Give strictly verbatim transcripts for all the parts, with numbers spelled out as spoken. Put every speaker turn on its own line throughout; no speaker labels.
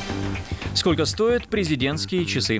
Сколько стоят президентские часы?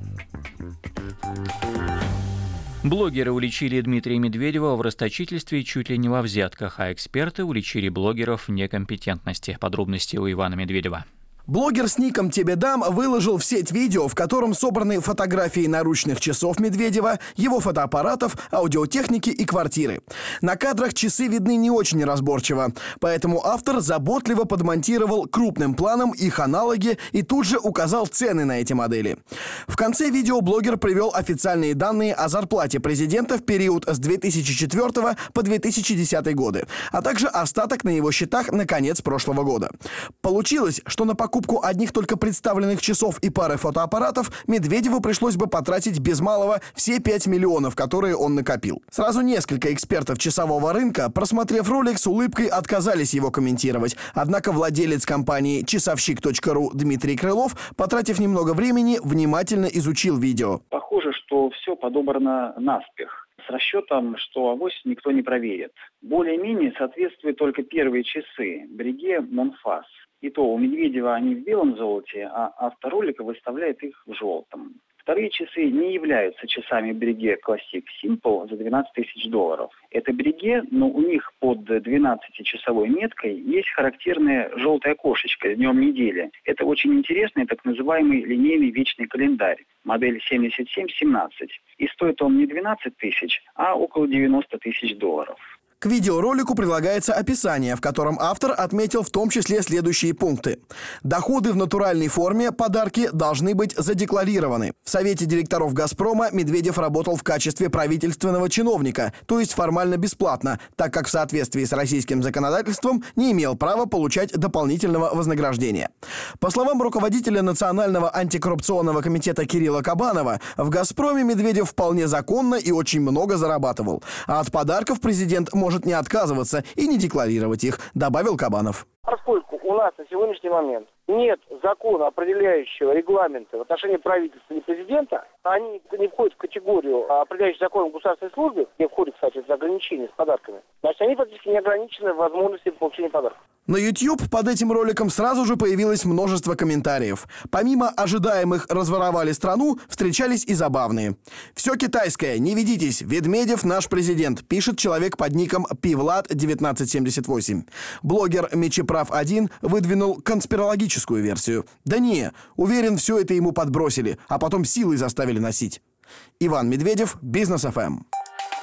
Блогеры уличили Дмитрия Медведева в расточительстве чуть ли не во взятках, а эксперты уличили блогеров в некомпетентности. Подробности у Ивана Медведева.
Блогер с ником «Тебе дам» выложил в сеть видео, в котором собраны фотографии наручных часов Медведева, его фотоаппаратов, аудиотехники и квартиры. На кадрах часы видны не очень разборчиво, поэтому автор заботливо подмонтировал крупным планом их аналоги и тут же указал цены на эти модели. В конце видео блогер привел официальные данные о зарплате президента в период с две тысячи четвёртого по две тысячи десятый годы, а также остаток на его счетах на конец прошлого года. Получилось, что на покупку покупку одних только представленных часов и пары фотоаппаратов Медведеву пришлось бы потратить без малого все пять миллионов, которые он накопил. Сразу несколько экспертов часового рынка, просмотрев ролик, с улыбкой отказались его комментировать. Однако владелец компании часовщик точка ру Дмитрий Крылов, потратив немного времени, внимательно изучил видео.
Похоже, что все подобрано наспех, с расчетом, что авось никто не проверит. Более-менее соответствуют только первые часы Breguet Montphase. И то у Медведева они в белом золоте, а автор ролика выставляет их в желтом. Вторые часы не являются часами Breguet Classic Simple за двенадцать тысяч долларов. Это Breguet, но у них под двенадцатичасовой меткой есть характерное желтое окошечко с днем недели. Это очень интересный так называемый линейный вечный календарь, модель семьдесят семь семнадцать. И стоит он не двенадцать тысяч, а около девяноста тысяч долларов.
К видеоролику прилагается описание, в котором автор отметил в том числе следующие пункты. Доходы в натуральной форме, подарки должны быть задекларированы. В Совете директоров «Газпрома» Медведев работал в качестве правительственного чиновника, то есть формально бесплатно, так как в соответствии с российским законодательством не имел права получать дополнительного вознаграждения. По словам руководителя Национального антикоррупционного комитета Кирилла Кабанова, в «Газпроме» Медведев вполне законно и очень много зарабатывал. А от подарков президент может не отказываться и не декларировать их, добавил Кабанов.
Поскольку у нас на сегодняшний момент нет закона, определяющего регламента в отношении правительства и президента, они не входят в категорию, определяющую закон о государственной службе, не входят, кстати, в ограничения с подарками, значит, они фактически не ограничены в возможности получения подарков.
На YouTube под этим роликом сразу же появилось множество комментариев. Помимо ожидаемых «разворовали страну», встречались и забавные. «Все китайское, не ведитесь, Ведмедев наш президент», пишет человек под ником Пивлад девятнадцать семьдесят восемь. Блогер Мечеправ один выдвинул конспирологическую версию. Да не, уверен, все это ему подбросили, а потом силой заставили носить. Иван Медведев, Бизнес эф эм.